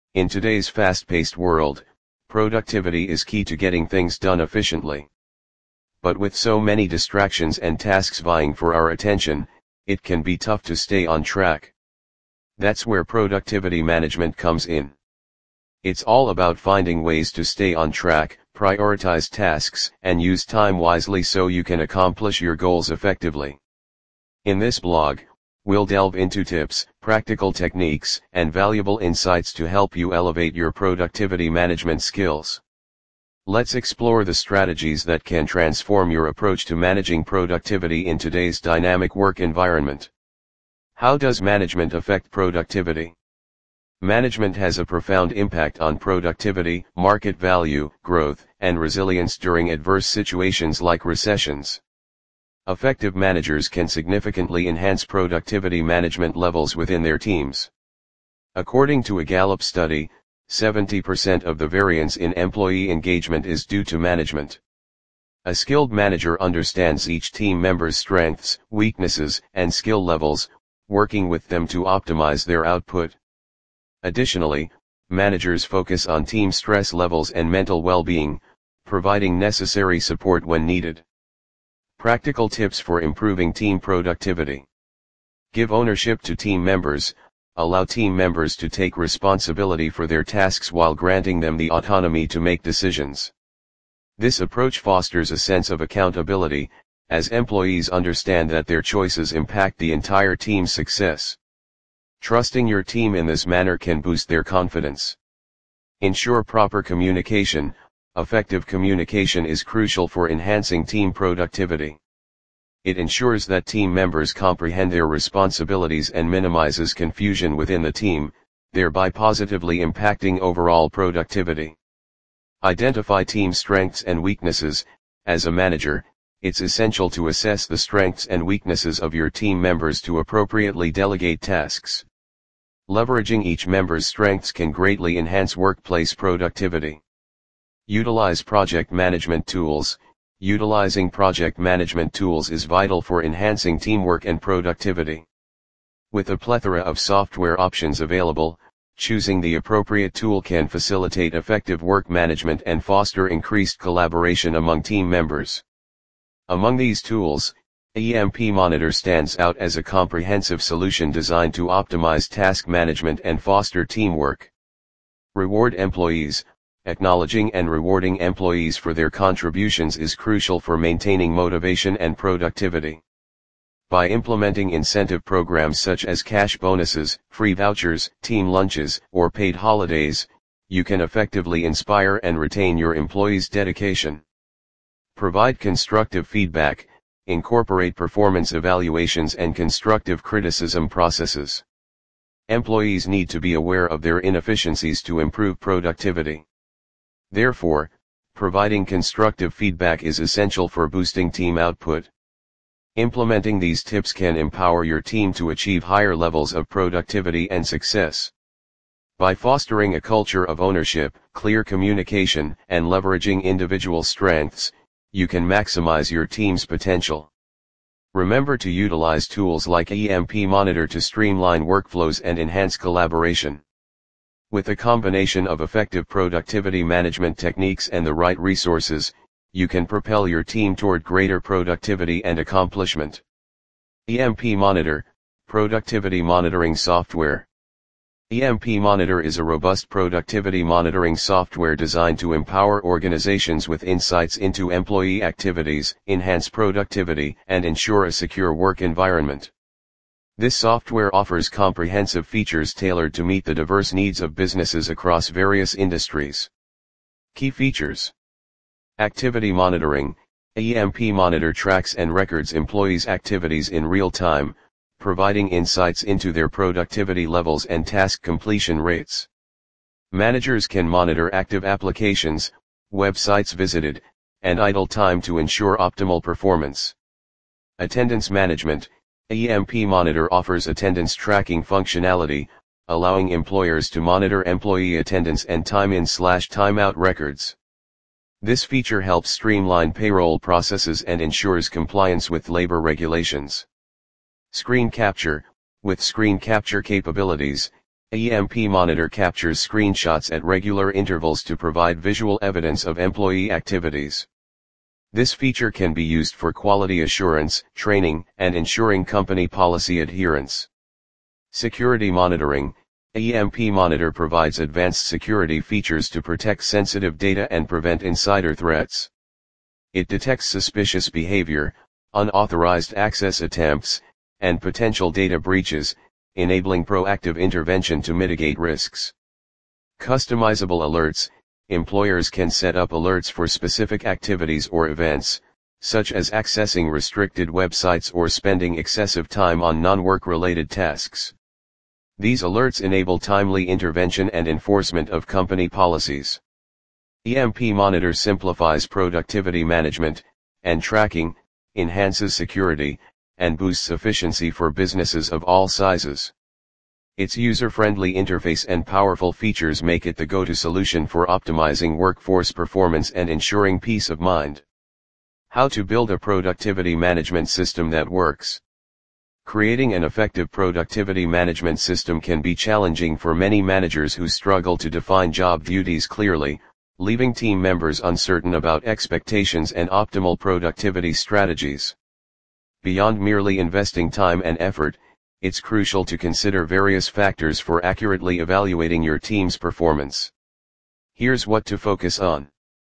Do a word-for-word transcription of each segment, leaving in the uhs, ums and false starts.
In today's fast-paced world, productivity is key to getting things done efficiently. But with so many distractions and tasks vying for our attention, it can be tough to stay on track. That's where productivity management comes in. It's all about finding ways to stay on track, prioritize tasks, and use time wisely so you can accomplish your goals effectively. In this blog, we'll delve into tips, practical techniques, and valuable insights to help you elevate your productivity management skills. Let's explore the strategies that can transform your approach to managing productivity in today's dynamic work environment. How does management affect productivity? Management has a profound impact on productivity, market value, growth, and resilience during adverse situations like recessions. Effective managers can significantly enhance productivity management levels within their teams. According to a Gallup study, seventy percent of the variance in employee engagement is due to management. A skilled manager understands each team member's strengths, weaknesses, and skill levels, working with them to optimize their output. Additionally, managers focus on team stress levels and mental well-being, providing necessary support when needed. Practical tips for improving team productivity. Give ownership to team members. Allow team members to take responsibility for their tasks while granting them the autonomy to make decisions. This approach fosters a sense of accountability, as employees understand that their choices impact the entire team's success. Trusting your team in this manner can boost their confidence. Ensure proper communication. Effective communication is crucial for enhancing team productivity. It ensures that team members comprehend their responsibilities and minimizes confusion within the team, thereby positively impacting overall productivity. Identify team strengths and weaknesses. As a manager, it's essential to assess the strengths and weaknesses of your team members to appropriately delegate tasks. Leveraging each member's strengths can greatly enhance workplace productivity. Utilize project management tools. Utilizing project management tools is vital for enhancing teamwork and productivity. With a plethora of software options available, choosing the appropriate tool can facilitate effective work management and foster increased collaboration among team members. Among these tools, E M P Monitor stands out as a comprehensive solution designed to optimize task management and foster teamwork. Reward employees. Acknowledging and rewarding employees for their contributions is crucial for maintaining motivation and productivity. By implementing incentive programs such as cash bonuses, free vouchers, team lunches, or paid holidays, you can effectively inspire and retain your employees' dedication. Provide constructive feedback. Incorporate performance evaluations and constructive criticism processes. Employees need to be aware of their inefficiencies to improve productivity. Therefore, providing constructive feedback is essential for boosting team output. Implementing these tips can empower your team to achieve higher levels of productivity and success. By fostering a culture of ownership, clear communication, and leveraging individual strengths, you can maximize your team's potential. Remember to utilize tools like E M P Monitor to streamline workflows and enhance collaboration. With a combination of effective productivity management techniques and the right resources, you can propel your team toward greater productivity and accomplishment. E M P Monitor, Productivity Monitoring Software. E M P Monitor is a robust productivity monitoring software designed to empower organizations with insights into employee activities, enhance productivity, and ensure a secure work environment. This software offers comprehensive features tailored to meet the diverse needs of businesses across various industries. Key features. Activity monitoring. E M P Monitor tracks and records employees' activities in real time, providing insights into their productivity levels and task completion rates. Managers can monitor active applications, websites visited, and idle time to ensure optimal performance. Attendance management. E M P Monitor offers attendance tracking functionality, allowing employers to monitor employee attendance and time-in/timeout records. This feature helps streamline payroll processes and ensures compliance with labor regulations. Screen capture. With screen capture capabilities, E M P Monitor captures screenshots at regular intervals to provide visual evidence of employee activities. This feature can be used for quality assurance, training, and ensuring company policy adherence. Security monitoring. E M P Monitor provides advanced security features to protect sensitive data and prevent insider threats. It detects suspicious behavior, unauthorized access attempts, and potential data breaches, enabling proactive intervention to mitigate risks. Customizable alerts. Employers can set up alerts for specific activities or events, such as accessing restricted websites or spending excessive time on non-work-related tasks. These alerts enable timely intervention and enforcement of company policies. E M P Monitor simplifies productivity management and tracking, enhances security, and boosts efficiency for businesses of all sizes. Its user-friendly interface and powerful features make it the go-to solution for optimizing workforce performance and ensuring peace of mind. How to build a productivity management system that works. Creating an effective productivity management system can be challenging for many managers who struggle to define job duties clearly, leaving team members uncertain about expectations and optimal productivity strategies. Beyond merely investing time and effort, it's crucial to consider various factors for accurately evaluating your team's performance. Here's what to focus on.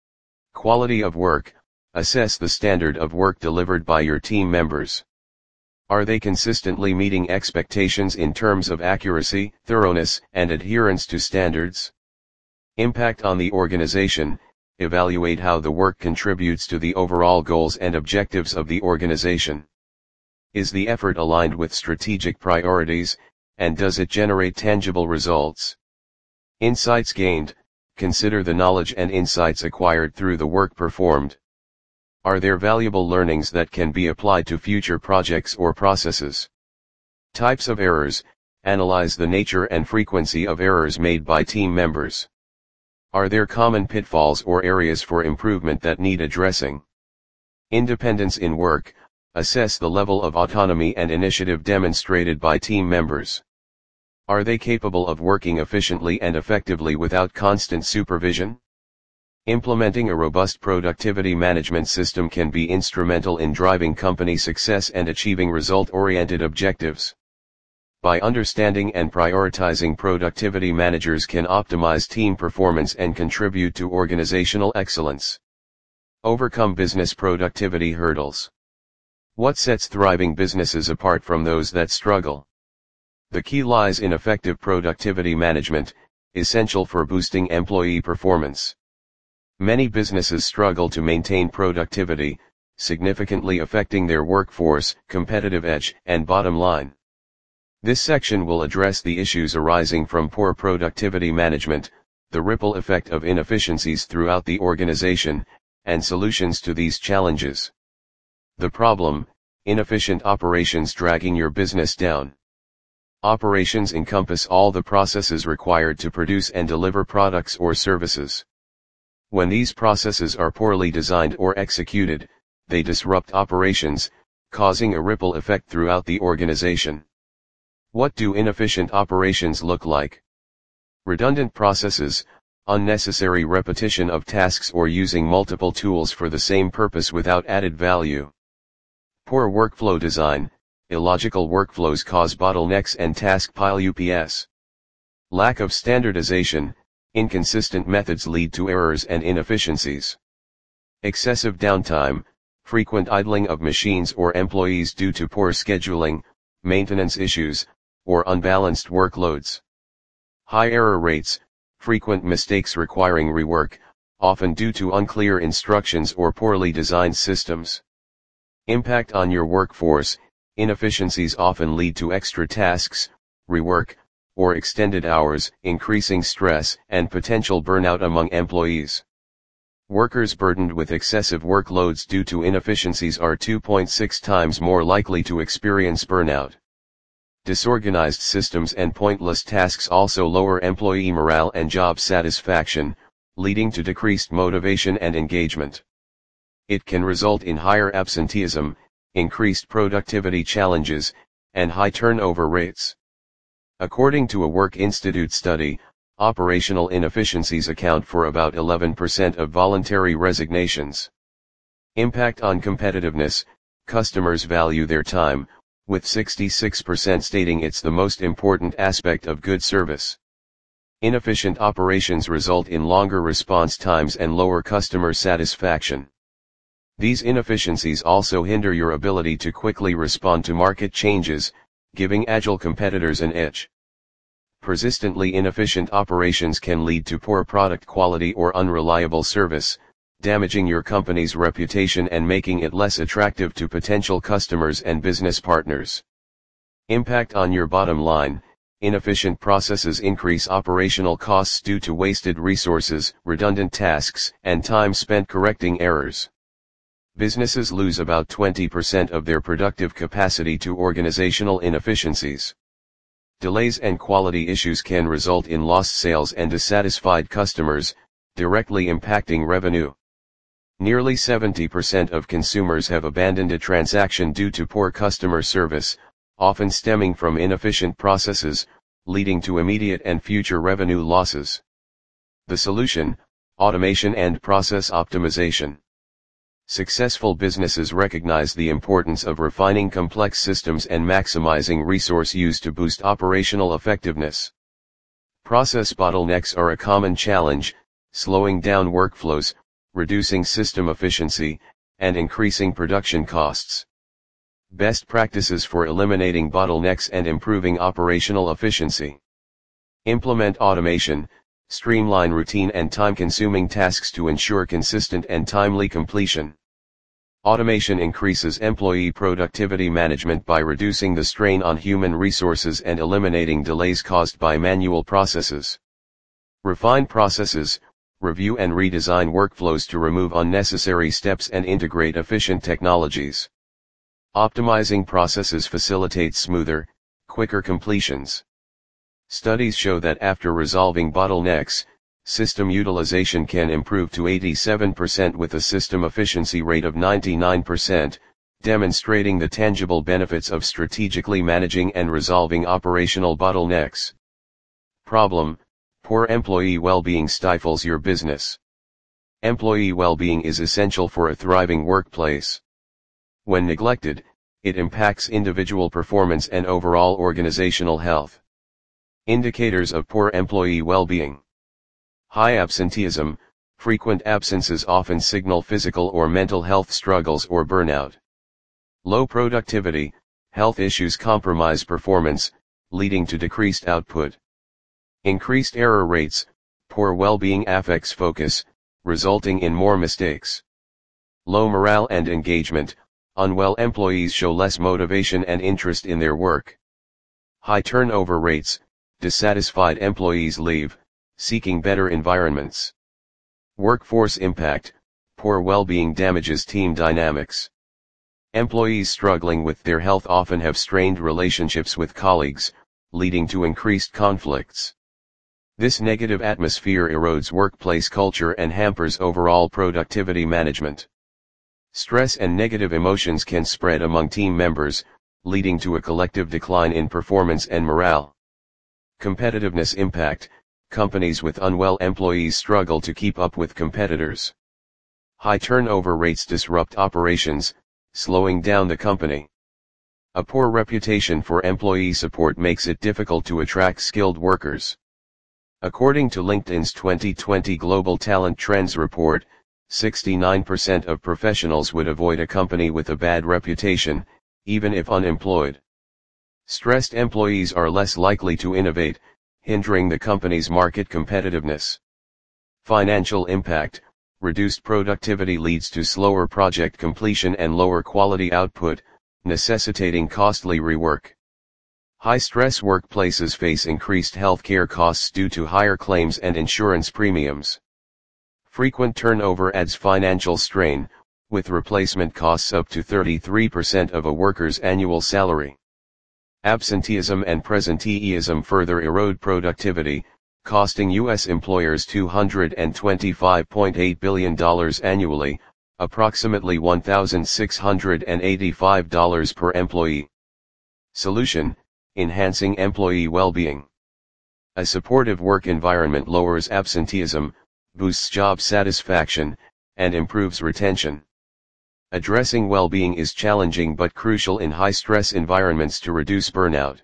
Quality of work. Assess the standard of work delivered by your team members. Are they consistently meeting expectations in terms of accuracy, thoroughness, and adherence to standards? Impact on the organization. Evaluate how the work contributes to the overall goals and objectives of the organization. Is the effort aligned with strategic priorities, and does it generate tangible results? Insights gained. Consider the knowledge and insights acquired through the work performed. Are there valuable learnings that can be applied to future projects or processes? Types of errors. Analyze the nature and frequency of errors made by team members. Are there common pitfalls or areas for improvement that need addressing? Independence in work. Assess the level of autonomy and initiative demonstrated by team members. Are they capable of working efficiently and effectively without constant supervision? Implementing a robust productivity management system can be instrumental in driving company success and achieving result-oriented objectives. By understanding and prioritizing productivity, managers can optimize team performance and contribute to organizational excellence. Overcome business productivity hurdles. What sets thriving businesses apart from those that struggle? The key lies in effective productivity management, essential for boosting employee performance. Many businesses struggle to maintain productivity, significantly affecting their workforce, competitive edge, and bottom line. This section will address the issues arising from poor productivity management, the ripple effect of inefficiencies throughout the organization, and solutions to these challenges. The problem: inefficient operations dragging your business down. Operations encompass all the processes required to produce and deliver products or services. When these processes are poorly designed or executed, they disrupt operations, causing a ripple effect throughout the organization. What do inefficient operations look like? Redundant processes, unnecessary repetition of tasks, or using multiple tools for the same purpose without added value. Poor workflow design. Illogical workflows cause bottlenecks and task pile ups. Lack of standardization. Inconsistent methods lead to errors and inefficiencies. Excessive downtime. Frequent idling of machines or employees due to poor scheduling, maintenance issues, or unbalanced workloads. High error rates. Frequent mistakes requiring rework, often due to unclear instructions or poorly designed systems. Impact on your workforce. Inefficiencies often lead to extra tasks, rework, or extended hours, increasing stress and potential burnout among employees. Workers burdened with excessive workloads due to inefficiencies are two point six times more likely to experience burnout. Disorganized systems and pointless tasks also lower employee morale and job satisfaction, leading to decreased motivation and engagement. It can result in higher absenteeism, increased productivity challenges, and high turnover rates. According to a Work Institute study, operational inefficiencies account for about eleven percent of voluntary resignations. Impact on competitiveness: customers value their time, with sixty-six percent stating it's the most important aspect of good service. Inefficient operations result in longer response times and lower customer satisfaction. These inefficiencies also hinder your ability to quickly respond to market changes, giving agile competitors an edge. Persistently inefficient operations can lead to poor product quality or unreliable service, damaging your company's reputation and making it less attractive to potential customers and business partners. Impact on your bottom line: inefficient processes increase operational costs due to wasted resources, redundant tasks, and time spent correcting errors. Businesses lose about twenty percent of their productive capacity to organizational inefficiencies. Delays and quality issues can result in lost sales and dissatisfied customers, directly impacting revenue. Nearly seventy percent of consumers have abandoned a transaction due to poor customer service, often stemming from inefficient processes, leading to immediate and future revenue losses. The solution: automation and process optimization. Successful businesses recognize the importance of refining complex systems and maximizing resource use to boost operational effectiveness. Process bottlenecks are a common challenge, slowing down workflows, reducing system efficiency, and increasing production costs. Best practices for eliminating bottlenecks and improving operational efficiency. Implement automation. Streamline routine and time-consuming tasks to ensure consistent and timely completion. Automation increases employee productivity management by reducing the strain on human resources and eliminating delays caused by manual processes. Refine processes. Review and redesign workflows to remove unnecessary steps and integrate efficient technologies. Optimizing processes facilitates smoother, quicker completions. Studies show that after resolving bottlenecks, system utilization can improve to eighty-seven percent with a system efficiency rate of ninety-nine percent, demonstrating the tangible benefits of strategically managing and resolving operational bottlenecks. Problem: poor employee well-being stifles your business. Employee well-being is essential for a thriving workplace. When neglected, it impacts individual performance and overall organizational health. Indicators of poor employee well-being. High absenteeism. Frequent absences often signal physical or mental health struggles or burnout. Low productivity. Health issues compromise performance, leading to decreased output. Increased error rates. Poor well-being affects focus, resulting in more mistakes. Low morale and engagement. Unwell employees show less motivation and interest in their work. High turnover rates. Dissatisfied employees leave, seeking better environments. Workforce impact. Poor well-being damages team dynamics. Employees struggling with their health often have strained relationships with colleagues, leading to increased conflicts. This negative atmosphere erodes workplace culture and hampers overall productivity management. Stress and negative emotions can spread among team members, leading to a collective decline in performance and morale. Competitiveness impact. Companies with unwell employees struggle to keep up with competitors. High turnover rates disrupt operations, slowing down the company. A poor reputation for employee support makes it difficult to attract skilled workers. According to LinkedIn's twenty twenty Global Talent Trends report, sixty-nine percent of professionals would avoid a company with a bad reputation, even if unemployed. Stressed employees are less likely to innovate, hindering the company's market competitiveness. Financial impact. Reduced productivity leads to slower project completion and lower quality output, necessitating costly rework. High-stress workplaces face increased healthcare costs due to higher claims and insurance premiums. Frequent turnover adds financial strain, with replacement costs up to thirty-three percent of a worker's annual salary. Absenteeism and presenteeism further erode productivity, costing U S employers two hundred twenty-five point eight billion dollars annually, approximately one thousand six hundred eighty-five dollars per employee. Solution: enhancing employee well-being. A supportive work environment lowers absenteeism, boosts job satisfaction, and improves retention. Addressing well-being is challenging but crucial in high-stress environments to reduce burnout.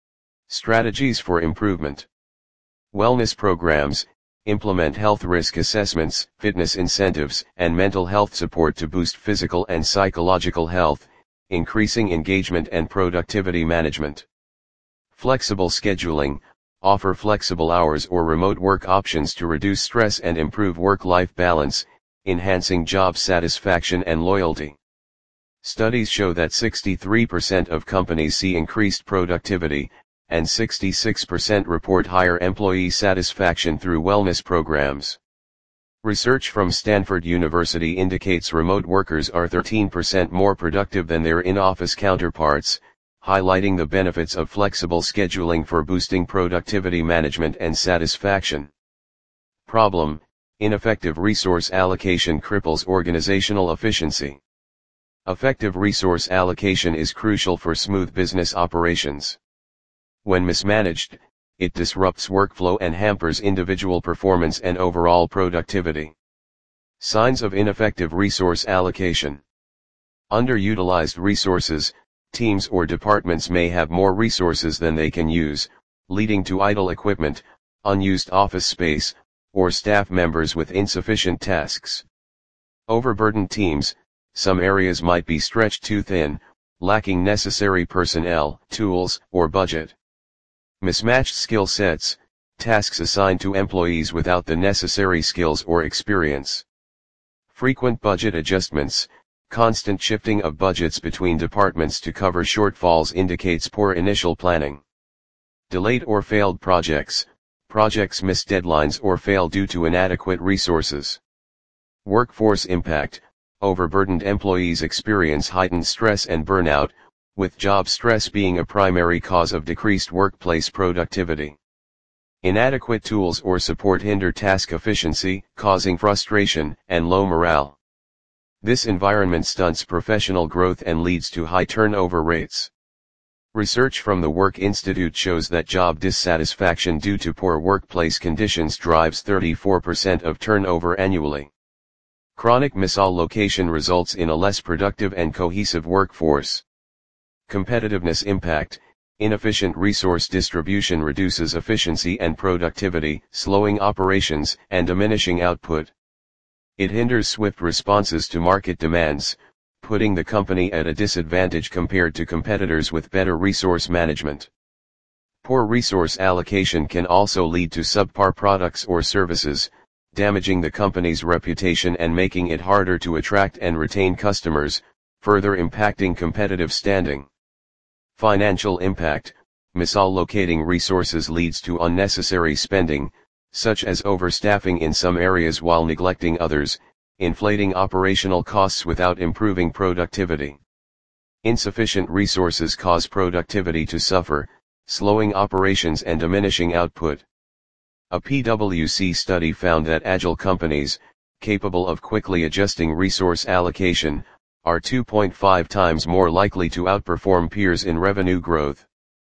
Strategies for improvement. Wellness programs. Implement health risk assessments, fitness incentives, and mental health support to boost physical and psychological health, increasing engagement and productivity management. Flexible scheduling. Offer flexible hours or remote work options to reduce stress and improve work-life balance, enhancing job satisfaction and loyalty. Studies show that sixty-three percent of companies see increased productivity, and sixty-six percent report higher employee satisfaction through wellness programs. Research from Stanford University indicates remote workers are thirteen percent more productive than their in-office counterparts, highlighting the benefits of flexible scheduling for boosting productivity management and satisfaction. Problem: ineffective resource allocation cripples organizational efficiency. Effective resource allocation is crucial for smooth business operations. When mismanaged, it disrupts workflow and hampers individual performance and overall productivity. Signs of ineffective resource allocation. Underutilized resources. Teams or departments may have more resources than they can use, leading to idle equipment, unused office space, or staff members with insufficient tasks. Overburdened teams. Some areas might be stretched too thin, lacking necessary personnel, tools, or budget. Mismatched skill sets. Tasks assigned to employees without the necessary skills or experience. Frequent budget adjustments. Constant shifting of budgets between departments to cover shortfalls indicates poor initial planning. Delayed or failed projects. Projects miss deadlines or fail due to inadequate resources. Workforce impact. Overburdened employees experience heightened stress and burnout, with job stress being a primary cause of decreased workplace productivity. Inadequate tools or support hinder task efficiency, causing frustration and low morale. This environment stunts professional growth and leads to high turnover rates. Research from the Work Institute shows that job dissatisfaction due to poor workplace conditions drives thirty-four percent of turnover annually. Chronic misallocation results in a less productive and cohesive workforce. Competitiveness impact. Inefficient resource distribution reduces efficiency and productivity, slowing operations and diminishing output. It hinders swift responses to market demands, putting the company at a disadvantage compared to competitors with better resource management. Poor resource allocation can also lead to subpar products or services, damaging the company's reputation and making it harder to attract and retain customers, further impacting competitive standing. Financial impact. Misallocating resources leads to unnecessary spending, such as overstaffing in some areas while neglecting others, inflating operational costs without improving productivity. Insufficient resources cause productivity to suffer, slowing operations and diminishing output. A PwC study found that agile companies, capable of quickly adjusting resource allocation, are two point five times more likely to outperform peers in revenue growth.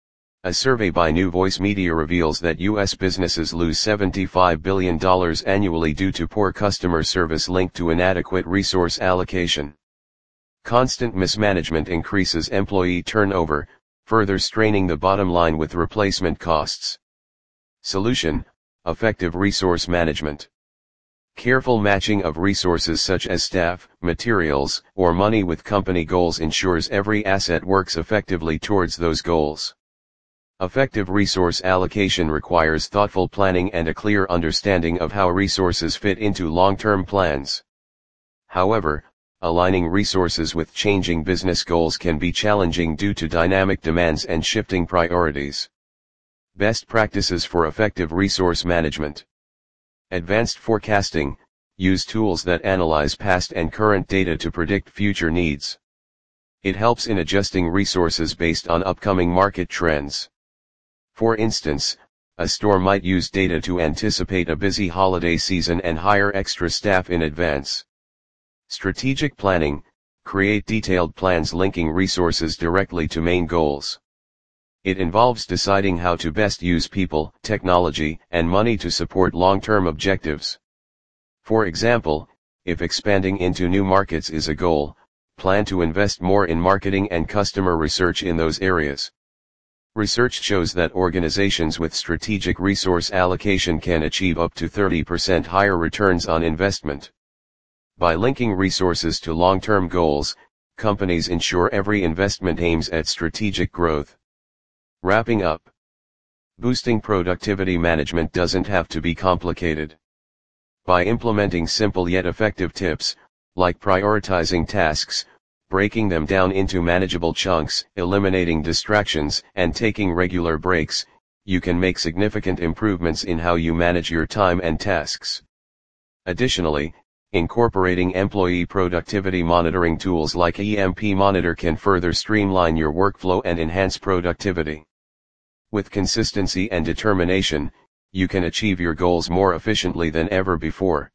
A survey by New Voice Media reveals that U S businesses lose seventy-five billion dollars annually due to poor customer service linked to inadequate resource allocation. Constant mismanagement increases employee turnover, further straining the bottom line with replacement costs. Solution: effective resource management. Careful matching of resources such as staff, materials, or money with company goals ensures every asset works effectively towards those goals. Effective resource allocation requires thoughtful planning and a clear understanding of how resources fit into long-term plans. However, aligning resources with changing business goals can be challenging due to dynamic demands and shifting priorities. Best practices for effective resource management. Advanced forecasting. Use tools that analyze past and current data to predict future needs. It helps in adjusting resources based on upcoming market trends. For instance, a store might use data to anticipate a busy holiday season and hire extra staff in advance. Strategic planning. Create detailed plans linking resources directly to main goals. It involves deciding how to best use people, technology, and money to support long-term objectives. For example, if expanding into new markets is a goal, plan to invest more in marketing and customer research in those areas. Research shows that organizations with strategic resource allocation can achieve up to thirty percent higher returns on investment. By linking resources to long-term goals, companies ensure every investment aims at strategic growth. Wrapping up. Boosting productivity management doesn't have to be complicated. By implementing simple yet effective tips, like prioritizing tasks, breaking them down into manageable chunks, eliminating distractions, and taking regular breaks, you can make significant improvements in how you manage your time and tasks. Additionally, incorporating employee productivity monitoring tools like E M P Monitor can further streamline your workflow and enhance productivity. With consistency and determination, you can achieve your goals more efficiently than ever before.